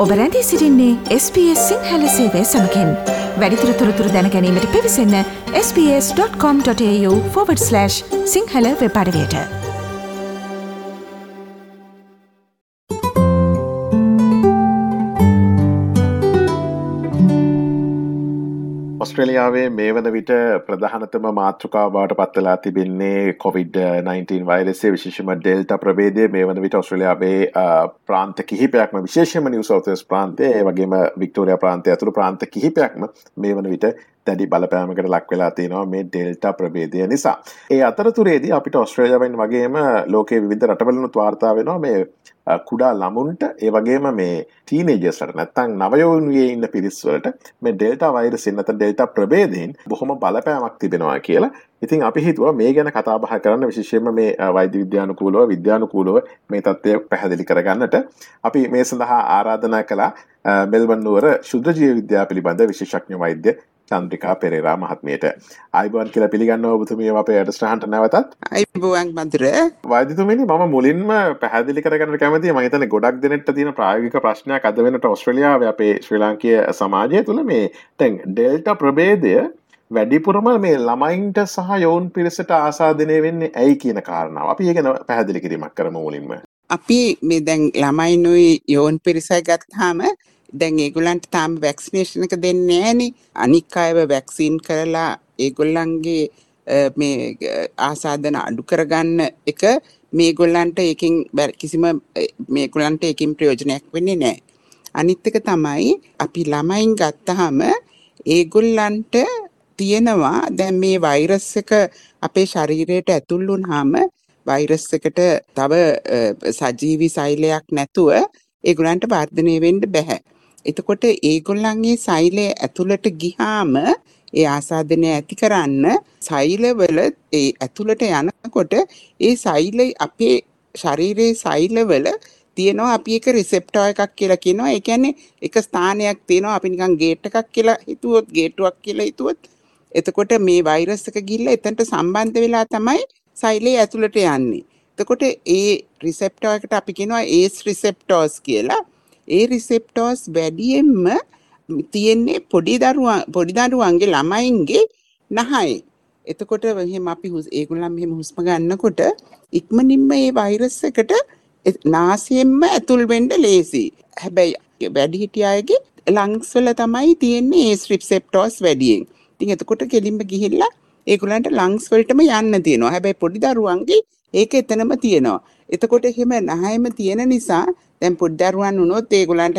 ඔබ රැඳී සිටින්නේ SBS සිංහල සේවය සමගින්. වැඩිදුර තොරතුරු දැන ගැනීමට පිවිසන්න sbs.com.au/සිංහල වෙබ් අඩවියට. ඔස්ට්‍රේලියාවේ මේ වන විට ප්‍රධානතම මාතෘකාව බවට පත් වෙලා තිබෙන්නේ COVID-19 වෛරසය, විශේෂම ඩෙල්ටා ප්‍රභේදය. මේ වන විට ඔස්ට්‍රේලියාවේ ප්‍රාන්ත කිහිපයක්ම, විශේෂයෙන්ම නිව් සවුත් වේල්ස් ප්‍රාන්තය, ඒ වගේම වික්ටෝරියා ප්‍රාන්තය ඇතුළු ප්‍රාන්ත කිහිපයක්ම මේ වන විට දැඩි බලපෑමකට ලක් වෙලා තියෙනවා මේ ඩෙල්ටා ප්‍රභේදය නිසා. ඒ අතරතුරේදී අපිට ඔස්ට්‍රේලියාවෙන් වගේම ලෝකයේ විවිධ රටවලුත් වාර්තා වෙනවා මේ කුඩා ළමුන්ට, ඒ වගේම මේ ටීනේජර්ස්ලට, නැත්නම් නවයෝවුන්ගේ ඉන්න පිරිස් වලට මේ ඩෙල්ටා වෛරසයෙන් නැත්නම් ඩෙල්ටා ප්‍රභේදයෙන් බොහොම බලපෑමක් තිබෙනවා කියලා. ඉතින් අපි හිතුවා මේ ගැන කතා බහ කරන්න, විශේෂයෙන්ම මේ වෛද්‍ය විද්‍යානුකූලව මේ තත්ත්වය පැහැදිලි කරගන්නට අපි මේ සඳහා ආරාධනා කළා මෙල්බන් නුවර ශුද්ධ ජීව විද්‍යාව පිළිබඳ විශේෂඥ වෛද්‍ය චන්ද්‍රිකා පෙරේරා මහත්මියට. ආයුබෝවන් කියලා පිළිගන්නවා ඔබතුමිය අපේ වැඩසටහනට නැවතත්. ආයුබෝවන් මන්ත්‍ර. වෛද්‍යතුමිනි, මම මුලින්ම පැහැදිලි කරගන්න කැමතියි, මම හිතන්නේ ගොඩක් දෙනෙක්ට තියෙන ප්‍රායෝගික ප්‍රශ්නයක් අද වෙනට ඔස්ට්‍රේලියාවේ අපේ ශ්‍රී ලාංකීය සමාජය තුළ මේ දැන් ඩෙල්ටා ප්‍රභේදය වැඩිපුරම මේ ළමයින්ට සහ යෝන් පිරිසට ආසාදනය වෙන්නේ ඇයි කියන කාරණාව අපි ඒක පැහැදිලි කිරීමක් කරමු මුලින්ම. අපි මේ දැන් ළමයිනුයි යෝන් පිරිසයි ගත්තාම දැන් ඒගොල්ලන්ට තාම වැක්සිනේෂන් එක දෙන්නේ නැහනේ. අනික් අයව වැක්සින් කරලා ඒගොල්ලන්ගේ මේ ආසාදන අඩු කරගන්න එක මේගොල්ලන්ට ඒකෙන් මේගොල්ලන්ට ඒකෙන් ප්‍රයෝජනයක් වෙන්නේ නැහැ. අනිත් එක තමයි අපි ළමයින් ගත්තාම ඒගොල්ලන්ට තියෙනවා දැන් මේ වෛරස් එක අපේ ශරීරයට ඇතුල් වුණාම වෛරස් එකට තව සජීවී සෛලයක් නැතුව ඒගොල්ලන්ට වර්ධනය වෙන්න බෑ. එතකොට ඒගොල්ලන්ගේ සෛලය ඇතුළට ගියාම ඒ ආසාදනය ඇති කරන්න සෛලවල ඒ ඇතුළට යනකොට ඒ සෛලය අපේ ශරීරයේ සෛලවල තියෙනවා, අපි එක රිසෙප්ටර් එකක් කියලා කියනවා. ඒ කියන්නේ එක ස්ථානයක් තියෙනවා, අපි නිකන් ගේට් එකක් කියලා හිතුවොත්, ගේට්ටුවක් කියලා හිතුවොත්, එතකොට මේ වෛරස් එක ගිහිල්ලා එතනට සම්බන්ධ වෙලා තමයි සෛලය ඇතුළට යන්නේ. එතකොට ඒ රිසෙප්ටර් එකට අපි කියනවා ඒස් රිසෙප්ටර්ස් කියලා. ඒ රිසෙප්ටර්ස් වැඩියෙන්ම තියෙන්නේ පොඩි දරුවන්ගේ ළමයින්ගේ නහයේ. එතකොට එහෙම අපි ඒගොල්ලන් මෙහෙම හුස්ම ගන්නකොට ඉක්මනින්ම මේ වෛරස් එකට නාසයෙන්ම ඇතුල් වෙන්න ලේසි. හැබැයි වැඩිහිටිය අයගේ ලංග්ස් වල තමයි තියෙන්නේ ඒ රිසෙප්ටර්ස් වැඩියෙන්. ඉතින් එතකොට කෙලින්ම ගිහිල්ලා ඒගොල්ලන්ට ලංග්ස් වලටම යන්න තියෙනවා. හැබැයි පොඩි දරුවන්ගේ ඒක එතනම තියෙනවා. එතකොට එහෙම නහයම තියෙන නිසා දැන් පොඩි දරුවන් වුණොත් ඒගොල්ලන්ට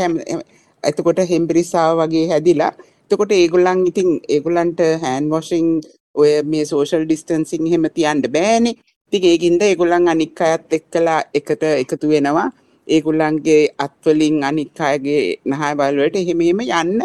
එතකොට හෙම්බිරිස්සාව වගේ හැදිලා, එතකොට ඒගොල්ලන්ට හෑන්ඩ් වොෂින් ඔය මේ සෝෂල් ඩිස්ටන්සින් එහෙම තියන්න බෑනේ. ඉතින් ඒකින්ද ඒගොල්ලන් අනික් අයත් එක්කලා එකතු වෙනවා. ඒගොල්ලන්ගේ අත්වලින් අනික් අයගේ නහයවල වලට එහෙම යන්න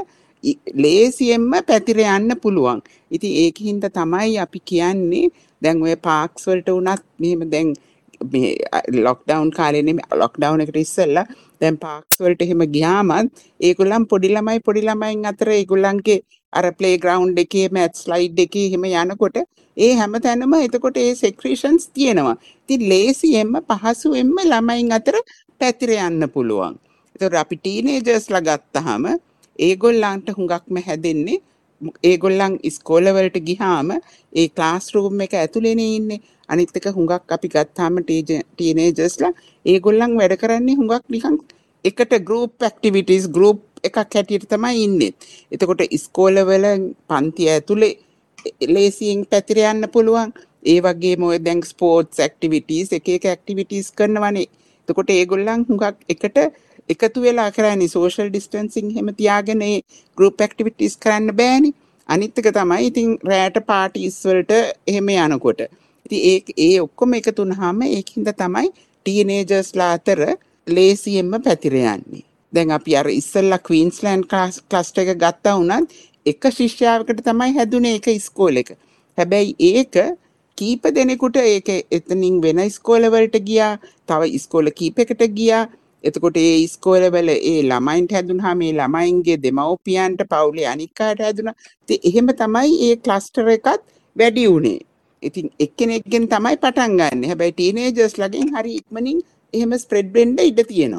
ලේසියෙන්ම පැතිර යන්න පුළුවන්. ඉතින් ඒකින්ද තමයි අපි කියන්නේ දැන් ඔය පාක්ස් වලට උනත් මෙහෙම දැන් මේ ලොක්ඩවුන් කාලේ නෙමෙයි, ලොක්ඩවුන් එකට ඉස්සෙල්ලා දැන් පාක්ස් වලට එහෙම ගියාමත් ඒගොල්ලන් පොඩි ළමයින් අතර ඒගොල්ලන්ගේ අර ප්ලේ ග්‍රවුන්ඩ් එකේ මැත් ස්ලයිඩ් එකේ එහෙම යනකොට ඒ හැමතැනම එතකොට ඒ සෙක්‍රීෂන්ස් තියෙනවා. ඉතින් ලේසියෙන්ම පහසුවෙන්ම ළමයින් අතර පැතිර යන්න පුළුවන්. ඒතකොට අපි ටීනේජර්ස්ලා ගත්තාම ඒගොල්ලන්ට හුඟක්ම හැදෙන්නේ, ඒගොල්ලන් ඉස්කෝලවලට ගිහාම ඒ ක්ලාස් රූම් එක ඇතුළේනේ ඉන්නේ. අනිත් එක හුඟක් අපි ගත්තාම ටීනේජර්ස්ලා ඒගොල්ලන් වැඩ කරන්නේ හුඟක් නිකන් එකට ගෲප් ඇක්ටිවිටීස් ගෲප් එකක් හැටියට තමයි ඉන්නේ. එතකොට ඉස්කෝලවල පන්ති ඇතුලේ ලේසියෙන් පැතිර යන්න පුළුවන්. ඒ වගේම ඔය දැන් ස්පෝර්ට්ස් ඇක්ටිවිටීස් එක ඇක්ටිවිටීස් කරනවනේ. එතකොට ඒගොල්ලන් හුඟක් එකට එකතු වෙලා කරන්නේ සෝෂල් ඩිස්ටන්සින් එහෙම තියාගෙන ඒ ගෲප් ඇක්ටිවිටීස් කරන්න බෑනේ. අනිත් එක තමයි ඉතින් රැට පාටිස් වලට එහෙම යනකොට. ඉතින් ඒ ඔක්කොම එකතු වුනහම ඒකින්ද තමයි ටීනේජර්ස්ලා අතර ලේසියෙන්ම පැතිර යන්නේ. දැන් අපි අර ඉස්සෙල්ලා ක්වීන්ස්ලෑන්ඩ් ක්ලස්ටර් එක ගත්තා වුණත් එක ශිෂ්‍යාවකට තමයි හැදුනේ එක ඉස්කෝලේක. හැබැයි ඒක කීප දෙනෙකුට ඒක එතනින් වෙන ඉස්කෝලවලට ගියා, තව ඉස්කෝල කීපයකට ගියා. එතකොට ඒ ඉස්කෝලවල ඒ ළමයින්ට හැදුනහම මේ ළමයින්ගේ දෙමව්පියන්ට පවුලේ අනික් අයට හැදුනා. ඉතින් එහෙම තමයි ඒ ක්ලස්ටර් එකත් වැඩි උනේ. ඉතින් එක්කෙනෙක්ගෙන් තමයි පටන් ගන්න. හැබැයි ටීනේජර්ස්ලාගෙන් හරි ඉක්මනින් එහෙම ස්ප්‍රෙඩ් වෙන්න ඉඩ තියෙනවා.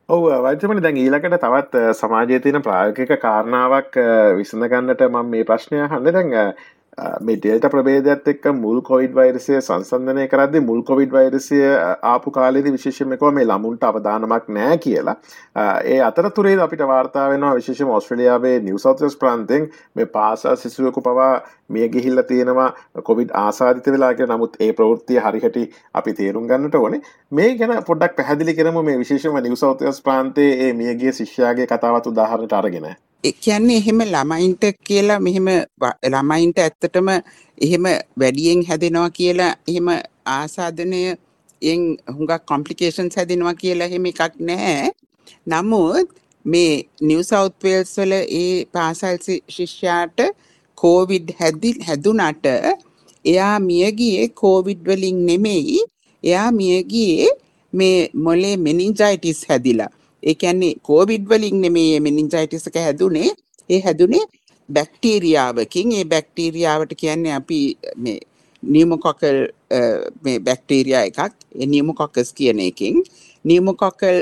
ඔව් වෛද්‍යමනි දැන් ඊළඟට තවත් සමාජයේ තියෙන ප්‍රායෝගික කාරණාවක් විසඳ ගන්නට මම මේ ප්‍රශ්නය අහන්නේ දැන් මේ ඩෙල්ටා ප්‍රභේදයත් එක්ක මුල් කොවිඩ් වෛරසය සංසන්දනය කරද්දී මුල් කොවිඩ් වෛරසය ආපු කාලේදී විශේෂයෙන්ම කිව්වා මේ ළමුන්ට අවදානමක් නැහැ කියලා. ඒ අතරතුරේදී අපිට වාර්තා වෙනවා විශේෂයෙන්ම ඕස්ට්‍රේලියාවේ නිව් සවුත් වෙල්ස් ප්‍රාන්තයෙන් මේ පාසල් සිසුවෙකු පවා මිය ගිහිල්ලා තියෙනවා කොවිඩ් ආසාදිත වෙලා කියලා. නමුත් ඒ ප්‍රවෘත්තිය හරියට අපි තේරුම් ගන්නට ඕනේ. මේ ගැන පොඩ්ඩක් පැහැදිලි කරමු මේ විශේෂයෙන්ම නිව් සවුත් වෙල්ස් ප්‍රාන්තයේ මේ මියගිය ශිෂ්‍යයාගේ කතාවත් උදාහරණයට අරගෙන. ඒ කියන්නේ එහෙම ළමයින්ට කියලා මෙහෙම ළමයින්ට ඇත්තටම එහෙම වැඩියෙන් හැදෙනවා කියලා එහෙම ආසාදනය හුඟක් කොම්ප්ලිකේෂන්ස් හැදෙනවා කියලා එහෙම එකක් නැහැ. නමුත් මේ නිව් සවුත් වේල්ස් වල ඒ පාසල් ශිෂ්‍යයාට කෝවිඩ් හැදුනට එයා මිය ගියේ කෝවිඩ් වලින් නෙමෙයි. එයා මිය ගියේ මේ මොලේ මෙනින්ජයිටිස් හැදිලා. ඒ කියන්නේ කෝවිඩ් වලින් නෙමෙයි මෙනින්ජයිටිස් එක හැදුනේ. ඒ හැදුනේ බැක්ටීරියාවකින්. ඒ බැක්ටීරියාවට කියන්නේ අපි මේ නියුමොකොකල් මේ බැක්ටීරියා එකක්. ඒ නියුමොකොකස් කියන එකකින් නියුමොකොකල්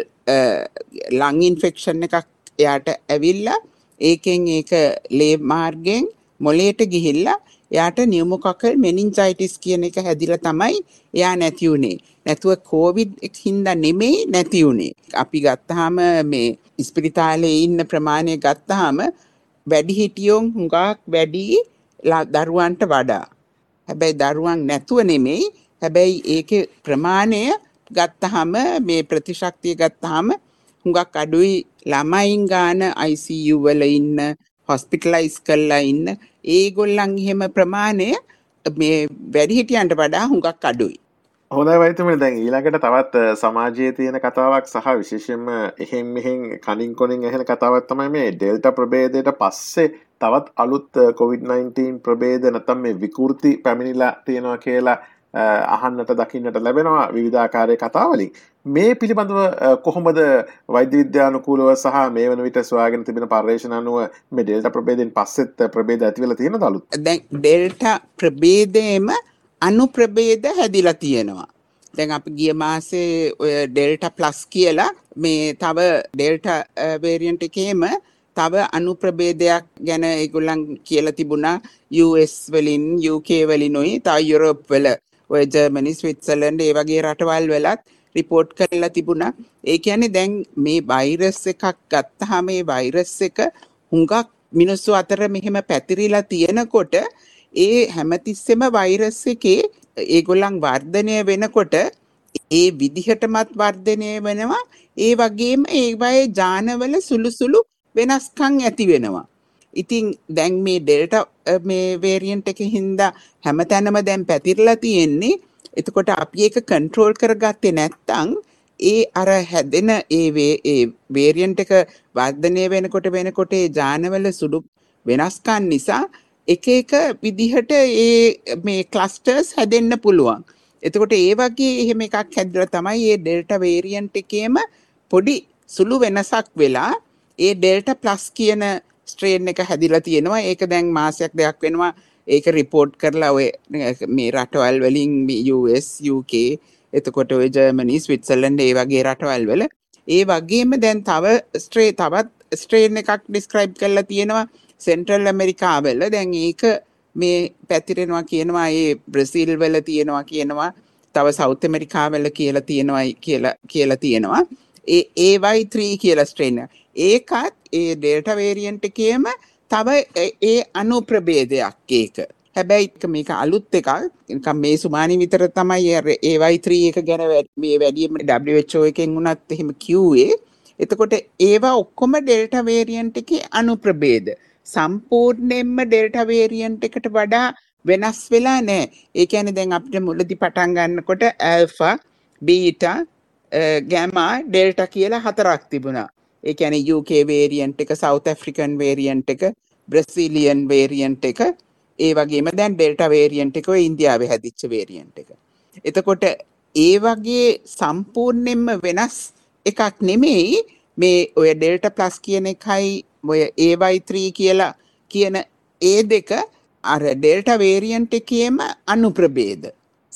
ලං ඉන්ෆෙක්ෂන් එකක් එයාට ඇවිල්ලා ඒකෙන් ඒක ලේ මාර්ගයෙන් මොලේට ගිහිල්ලා එයාට නියුමොකොකල් මෙනින්ජයිටිස් කියන එක හැදිලා තමයි එයා නැති උනේ. නැතුව කෝවිඩ් හින්දා නෙමෙයි නැති උනේ. අපි ගත්තාම මේ ඉස්පිරිතාලේ ඉන්න ප්‍රමාණය ගත්තාම වැඩිහිටියෝ හුඟක් වැඩි දරුවන්ට වඩා. හැබැයි දරුවන් නැතුව නෙමෙයි. හැබැයි ඒකේ ප්‍රමාණය ගත්තාම මේ ප්‍රතිශක්තිය ගත්තාම හුඟක් අඩුයි. ළමයින් ගාන ICU වල ඉන්න හොස්පිටලයිස් කරලා ඉන්න ඒගොල්ලන් එහෙම ප්‍රමාණය මේ වැඩිහිටියන්ට වඩා හුඟක් අඩුයි. හොඳයි වෛද්‍යමනි දැන් ඊළඟට තවත් සමාජයේ තියෙන කතාවක් සහ විශේෂයෙන්ම එහෙන් මෙහෙන් කනින් කොනින් ඇහෙන කතාවක් තමයි මේ ඩෙල්ටා ප්‍රභේදයට පස්සේ තවත් අලුත් COVID-19 ප්‍රභේද නැත්නම් මේ විකෘති පැමිණිලා තියෙනවා කියලා අහන්නට දකින්නට ලැබෙනවා විවිධාකාරයේ කතාවලින්. මේ පිළිබඳව කොහොමද වෛද්‍ය විද්‍යානුකූලව සහ මේ වන විට සොයාගෙන තිබෙන පර්යේෂණ අනුව මේ ඩෙල්ටා ප්‍රභේදයෙන් පස්සෙත් ප්‍රභේද ඇති වෙලා තියෙනද අලුත්? දැන් ඩෙල්ටා ප්‍රභේදයේම අනු ප්‍රභේද හැදිලා තියෙනවා. දැන් අපි ගිය මාසේ ඔය ඩෙල්ටා ප්ලස් කියලා මේ තව ඩෙල්ටා වේරියන්ට් එකේම තව අනු ප්‍රභේදයක් ගැන ඒගොල්ලන් කියලා තිබුණා US වලින් UK වලිනුයි තව යුරෝප් වල ඔය ජර්මනි ස්විට්සර්ලන්ඩ් ඒ වගේ රටවල් වලත් රිපෝට් කරලා තිබුණා. ඒ කියන්නේ දැන් මේ වෛරස් එකක් ගත්තාම මේ වෛරස් එක හුඟක් මිනිස්සු අතර මෙහෙම පැතිරිලා තියෙනකොට ඒ හැමතිස්සෙම වෛරස් එකේ ඒගොල්ලන් වර්ධනය වෙනකොට ඒ විදිහටමත් වර්ධනය වෙනවා. ඒ වගේම ඒවයේ ජානවල සුළු වෙනස්කම් ඇති වෙනවා. ඉතින් දැන් මේ ඩෙල්ටා මේ වේරියන්ට් එකේ හින්දා හැමතැනම දැන් පැතිරලා තියෙන්නේ. එතකොට අපි ඒක කන්ට්‍රෝල් කරගත්තේ නැත්නම් ඒ අර හැදෙන ඒ වේරියන්ට් එක වර්ධනය වෙනකොට ඒ ජානවල සුළු වෙනස්කම් නිසා එක විදිහට මේ ක්ලස්ටර්ස් හැදෙන්න පුළුවන්. එතකොට ඒ වගේ එහෙම එකක් හැදලා තමයි මේ ඩෙල්ටා වේරියන්ට් එකේම පොඩි සුළු වෙනසක් වෙලා ඒ ඩෙල්ටා ප්ලස් කියන ස්ට්‍රේන් එක හැදිලා තියෙනවා. ඒක දැන් මාසයක් දෙකක් වෙනවා. ඒක රිපෝට් කරලා ඔය මේ රටවල් වලින් US UK එතකොට ඔය ජර්මනි ස්විට්සර්ලන්ඩ් ඒ වගේ රටවල් වල ඒ වගේම දැන් තවත් ස්ට්‍රේන් එකක් ඩිස්ක්‍රයිබ් කරලා තියෙනවා සෙන්ට්‍රල් ඇමරිකාවල. දැන් ඒක මේ පැතිරෙනවා කියනවා. ඒ බ්‍රසීල් වල තියෙනවා කියනවා. තව සවුත් ඇමරිකාවල කියලා තියෙනවා. ඒ AY3 කියලා ස්ට්‍රේන්. ඒකත් ඒ ඩෙල්ටා වේරියන්ට් එකේම තව ඒ අනු ප්‍රභේදයක් ඒක. හැබැයි මේක අලුත් එකක්. නිකන් මේ සුමානි විතර තමයි AY3 එක ගැන මේ වැඩිම WHO එකෙන් උනත් එහෙම කිව්වේ. එතකොට ඒවා ඔක්කොම ඩෙල්ටා වේරියන්ට් එකේ අනු ප්‍රභේද. සම්පූර්ණයෙන්ම ඩෙල්ටා වේරියන්ට් එකට වඩා වෙනස් වෙලා නැහැ. ඒ කියන්නේ දැන් අපිට මුලදී පටන් ගන්නකොට ඇල්ෆා, බීටා, ගෑමා, ඩෙල්ටා කියලා හතරක් තිබුණා. ඒ කියන්නේ UK වේරියන්ට් එක, සවුත් ඇෆ්‍රිකන් වේරියන්ට් එක, බ්‍රසීලියන් වේරියන්ට් එක, ඒ වගේම දැන් ඩෙල්ටා වේරියන්ට් එක ඔය ඉන්දියාවේ හැදිච්ච වේරියන්ට් එක. එතකොට ඒ වගේ සම්පූර්ණයෙන්ම වෙනස් එකක් නෙමෙයි මේ ඔය ඩෙල්ටා ප්ලස් කියන එකයි ඔය AY3 කියලා කියන ඒ දෙක අර ඩෙල්ටා වේරියන්ට් එකේම අනු ප්‍රභේද.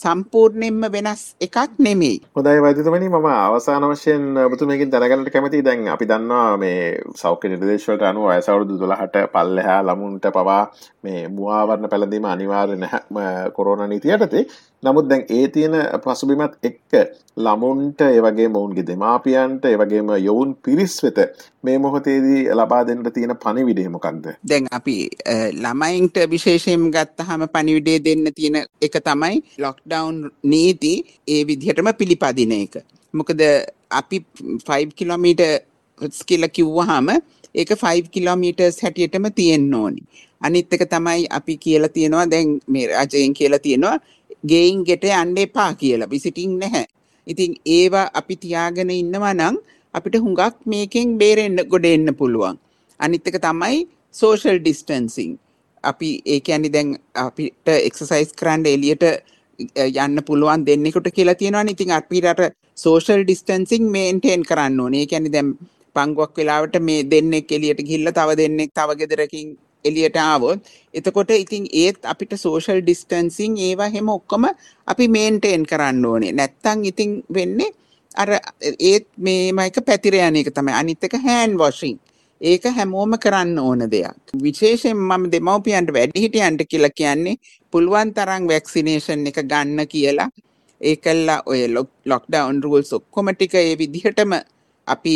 සම්පූර්ණයෙන්ම වෙනස් එකක් නෙමෙයි. හොඳයි වෛද්‍යතුමනි, මම අවසාන වශයෙන් ඔබතුමගෙන් දැනගන්නට කැමතියි. දැන් අපි දන්නවා මේ සෞඛ්‍ය නිර්දේශ වලට අනුව වයස අවුරුදු 12ට පල්ලෙහා ළමුන්ට පවා මේ මුවාවරණ පැළඳීම අනිවාර්ය නැහැ කොරෝනා නීතිය යටතේ. නමුත් දැන් ඒ තියෙන පසුබිමත් එක්ක ළමුන්ට ඒ වගේම ඔවුන්ගේ දෙමාපියන්ට ඒ වගේම යොවුන් පිරිස් වෙත මේ මොහොතේදී ලබා දෙන්න තියෙන පණිවිඩය මොකක්ද? දැන් අපි ළමයින්ට විශේෂයෙන් ගත්තහම පණිවිඩය දෙන්න තියෙන එක තමයි ලොක්ඩවුන් නීති ඒ විදිහටම පිළිපදින එක. මොකද අපි 5 කිලෝමීටර්ස් කියලා කිව්වහම ඒක 5 කිලෝමීටර්ස් හැටියටම තියෙන්න ඕනි. අනිත් එක තමයි අපි කියලා තියෙනවා දැන් මේ රජයෙන් කියලා තියෙනවා ගෙයින් ගෙට යන්න එපා කියලා. විසිටින් නැහැ. ඉතින් ඒවා අපි තියාගෙන ඉන්නවා නම් අපිට හුඟක් මේකෙන් බේරෙන්න ගොඩ එන්න පුළුවන්. අනිත් එක තමයි social distancing. අපි ඒ කියන්නේ දැන් අපිට එක්සර්සයිස් කරන්න එළියට යන්න පුළුවන් දෙන්නෙකුට කියලා තියෙනවානේ. ඉතින් අපිට අර social distancing maintain කරන්න ඕනේ. ඒ කියන්නේ දැන් පංගුවක් වෙලාවට මේ දෙන්නෙක් එළියට ගිහිල්ලා තව දෙන්නෙක් තව ගෙදරකින් එළියට ආවොත් එතකොට ඉතින් ඒත් අපිට social distancing ඒවා හැම ඔක්කොම අපි maintain කරන්න ඕනේ. නැත්තම් ඉතින් වෙන්නේ අර ඒත් මේම එක පැතිර යන එක තමයි. අනිත් එක hand washing. ඒක හැමෝම කරන්න ඕන දෙයක්. විශේෂයෙන් මම දෙමව්පියන්ට වැඩිහිටියන්ට කියලා කියන්නේ පුළුවන් තරම් vaccination එක ගන්න කියලා. ඒකල්ලා ඔය lockdown rules ඔක්කොම ටික ඒ විදිහටම අපි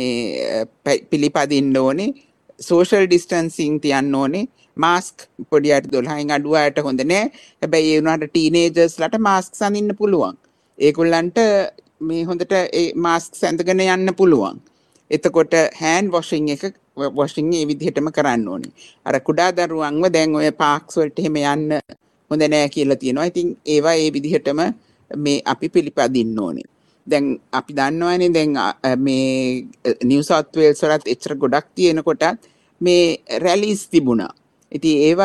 මේ පිළිපදින්න ඕනේ. social distancing තියන්න ඕනේ. මාස්ක් පොඩියට 12න් අඩු අයට හොඳ නෑ. හැබැයි ඒ වුණාට ටීනේජර්ස් ලට මාස්ක් අඳින්න පුළුවන්. ඒගොල්ලන්ට මේ හොඳට ඒ මාස්ක් ඇඳගෙන යන්න පුළුවන්. එතකොට hand washing එක washing ඒ විදිහටම කරන්න ඕනේ. අර කුඩා දරුවන්ව දැන් ඔය පාක්ස් වලට එහෙම යන්න හොඳ නෑ කියලා තියෙනවා. ඉතින් ඒවා ඒ විදිහටම මේ අපි පිළිපදින්න ඕනේ. දැන් අපි දන්නවනේ දැන් මේ නිව් සවුත් වේල්ස් වලත් එච්චර ගොඩක් තියෙනකොට මේ රැලිස් තිබුණා. ඉතින් ඒ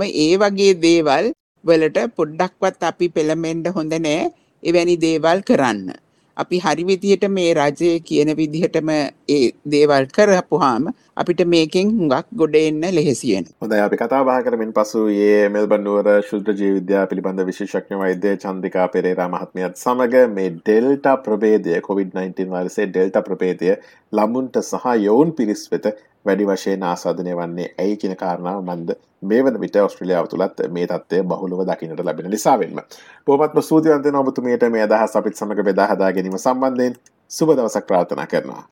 වගේ දේවල් වලට පොඩ්ඩක්වත් අපි පෙළඹෙන්න හොඳ නෑ එවැනි දේවල් කරන්න. අපි හරි විදිහට මේ රජයේ කියන විදිහටම ඒ දේවල් කරපුවාම අපිට මේකෙන් හුඟක් ගොඩ එන්න ලෙහෙසි වෙනවා. හොඳයි, අපි කතා බහ කරමින් පසු ඊයේ මෙල්බන් නුවර ශුද්ධ ජීව විද්‍යාව පිළිබඳ විශේෂඥ වෛද්‍ය චන්ද්‍රිකා පෙරේරා මහත්මියත් සමග මේ ඩෙල්ටා ප්‍රභේදය COVID-19 වෛරසයේ ඩෙල්ටා ප්‍රභේදය ළමුන්ට සහ යොවුන් පිරිස් වෙත වැඩි වශයෙන් ආසාදනය වන්නේ ඇයි කියන කාරණාව මන්ද මේ වන විට ඔස්ට්‍රේලියාව තුලත් මේ තත්ත්වය බහුලව දකින්නට ලැබෙන නිසා වෙන්න. බොහොමත්ම ස්තුතිවන්ත වෙනවා ඔබතුමියට මේ අදහස් අපිත් සමග බෙදා හදා ගැනීම සම්බන්ධයෙන්. සුබ දවසක් ප්‍රාර්ථනා කරනවා.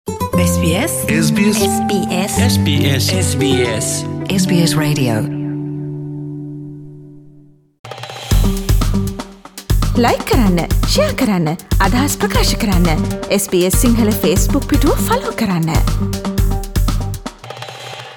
SBS Radio ලයික් කරන්න, ෂෙයා කරන්න, අදහස් ප්‍රකාශ කරන්න. SBS සිංහල Facebook පිටුව ෆලෝ කරන්න.